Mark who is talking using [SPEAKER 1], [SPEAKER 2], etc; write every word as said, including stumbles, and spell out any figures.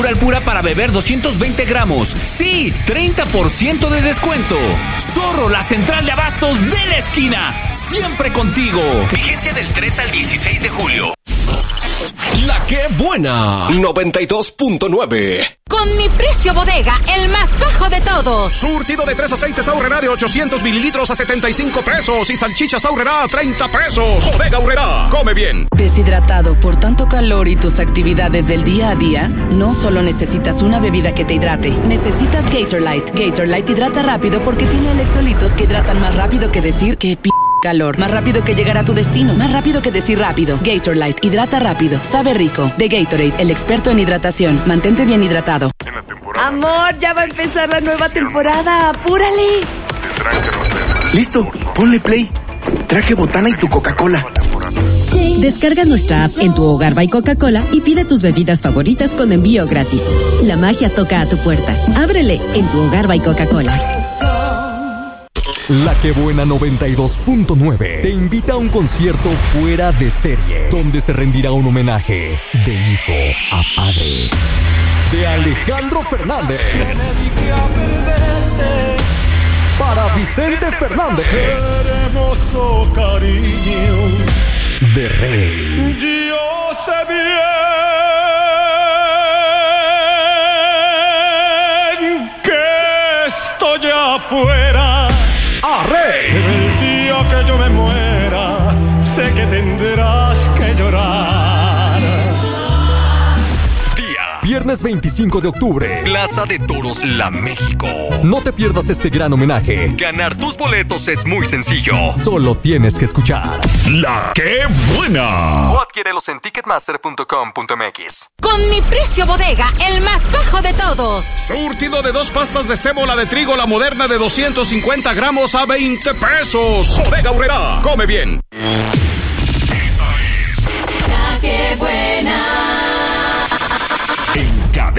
[SPEAKER 1] Pura para beber doscientos veinte gramos. Sí, treinta por ciento de descuento. Zorro, la central de abastos de la esquina. Siempre contigo. Vigencia del tres al dieciséis de julio.
[SPEAKER 2] La que buena. noventa y dos punto nueve.
[SPEAKER 3] Con mi precio bodega, el más bajo de todos.
[SPEAKER 4] Surtido de tres aceites Aurrera de ochocientos mililitros a setenta y cinco pesos y salchichas Aurrera a treinta pesos. Bodega Aurrera, come bien.
[SPEAKER 5] ¿Deshidratado por tanto calor y tus actividades del día a día? No solo necesitas una bebida que te hidrate, necesitas Gatorlyte. Gatorlyte hidrata rápido porque tiene electrolitos que hidratan más rápido que decir que p calor, más rápido que llegar a tu destino, más rápido que decir rápido. Gatorlyte, hidrata rápido, sabe rico. De Gatorade, el experto en hidratación. Mantente bien hidratado.
[SPEAKER 6] Amor, ya va a empezar la nueva temporada, apúrale.
[SPEAKER 7] Listo, ponle play. Traje botana y tu Coca-Cola.
[SPEAKER 8] Descarga nuestra app en tu hogar by Coca-Cola y pide tus bebidas favoritas con envío gratis. La magia toca a tu puerta. Ábrele en tu hogar by Coca-Cola.
[SPEAKER 2] La que buena noventa y dos punto nueve te invita a un concierto fuera de serie, donde se rendirá un homenaje de hijo a padre de Alejandro Fernández para Vicente Fernández,
[SPEAKER 9] hermoso cariño
[SPEAKER 2] de Rey.
[SPEAKER 9] Yo sé bien que estoy afuera.
[SPEAKER 2] ¡A Rey!
[SPEAKER 9] El día que yo me muera, sé que tendrás que llorar.
[SPEAKER 2] Día viernes veinticinco de octubre, Plaza de Toros La México. No te pierdas este gran homenaje. Ganar tus boletos es muy sencillo. Solo tienes que escuchar La que buena. O adquiérelos en ticketmaster punto com punto m x.
[SPEAKER 3] Con mi precio bodega, el más bajo de todos.
[SPEAKER 4] Surtido de dos pastas de sémola de trigo la moderna de doscientos cincuenta gramos a veinte pesos. Bodega Aurrera, come bien.